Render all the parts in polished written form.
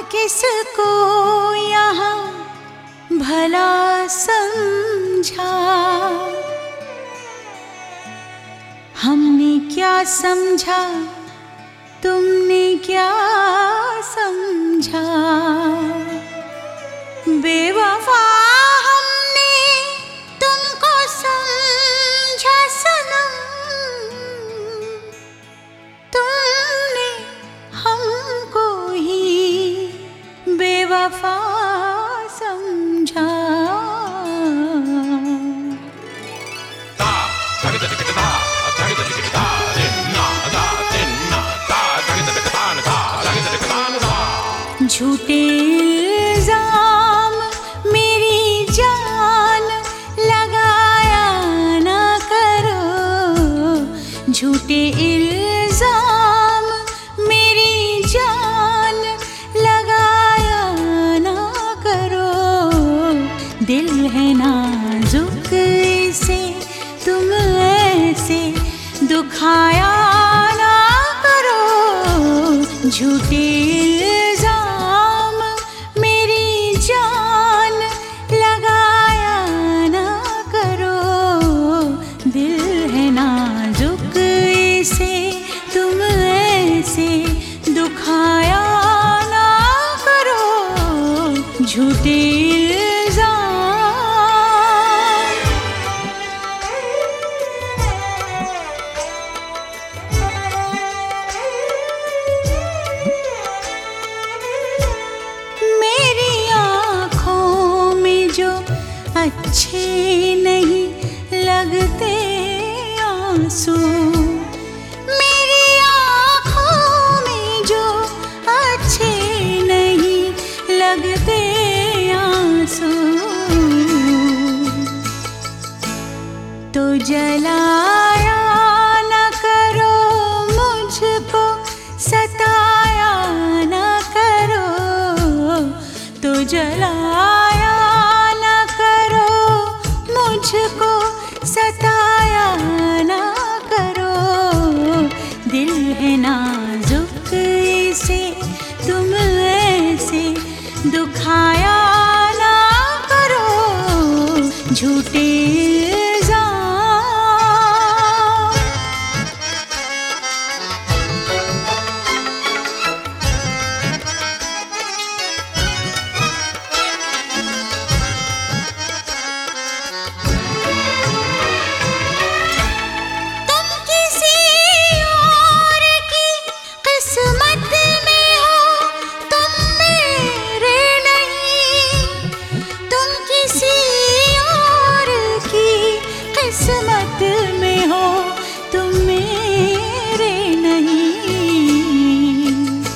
किसको यहाँ भला समझा, हमने क्या समझा तुमने क्या समझा। बेवफा हमने तुमको समझा सनम, तुमने हमको ही बेवफा समझा। झूठे इल्जाम मेरी जान लगाया ना करो, झूठे इल्जाम मेरी जान लगाया ना करो। दिल है नाजुक इसे तुम ऐसे दुखाया ना करो, झूठे दुखाया ना करो, झूठे इल्जाम। मेरी आँखों में जो अच्छे नहीं लगते आंसू, लगते आंसू तो जलाया न करो, मुझको सताया न करो, तो जलाया न करो, मुझको सताया न करो। दिल है नाजुक इसे तुम ऐसे दुखाया ना करो, झूठे इल्जाम। तुम किसी और की किस्मत में हो, तुम मेरे नहीं। तुम किसी और की किस्मत में हो, तुम मेरे नहीं।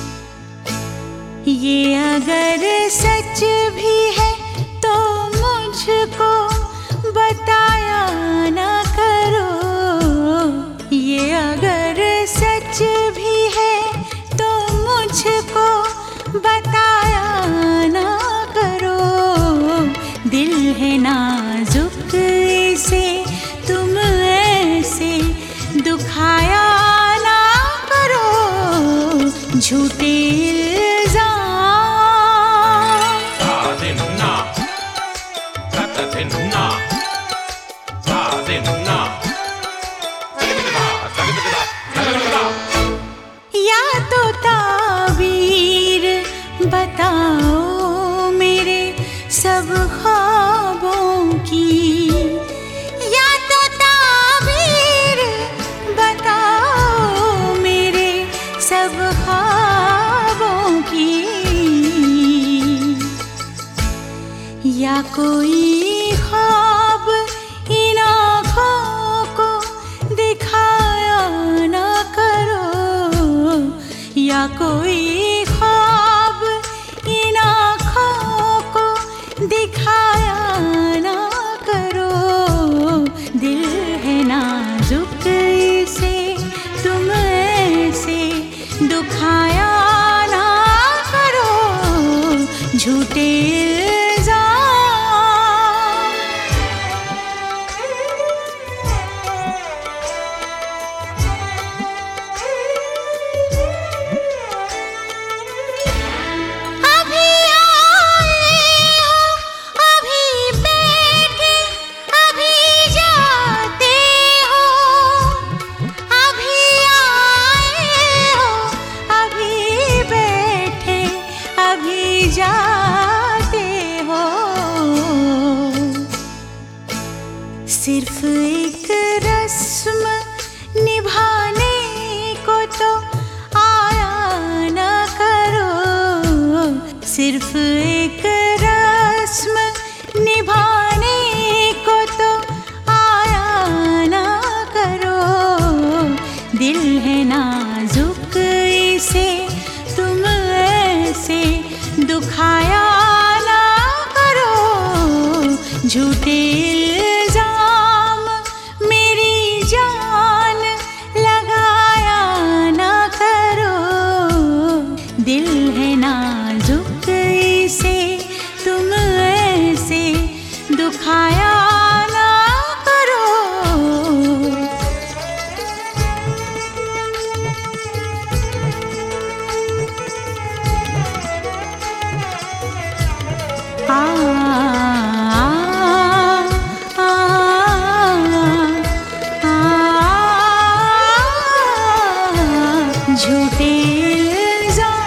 ये अगर सच भी है तो मुझको बताया ना करो, ये अगर सच भी है तो मुझको बताया ना करो। दिल है नाजुक इसे तुम ऐसे दुखाया ना करो, झूठे इल्जाम। या तो ताबीर बताओ मेरे सब ख्वाबों की, या तो ताबीर बताओ मेरे सब ख्वाबों की, या कोई ख्वाब इन आँखों को दिखाया ना करो, या कोई ख्वाब इन आँखों को दिखाया ना करो। दिल है नाजुक इसे तुम ऐसे दुखाया ना करो, झूठे इल्जाम। अब झूठे इल्जाम मेरी जान लगाया ना करो। दिल है नाजुक इसे तुम ऐसे दुखाया ना करो। झूठे इल्जाम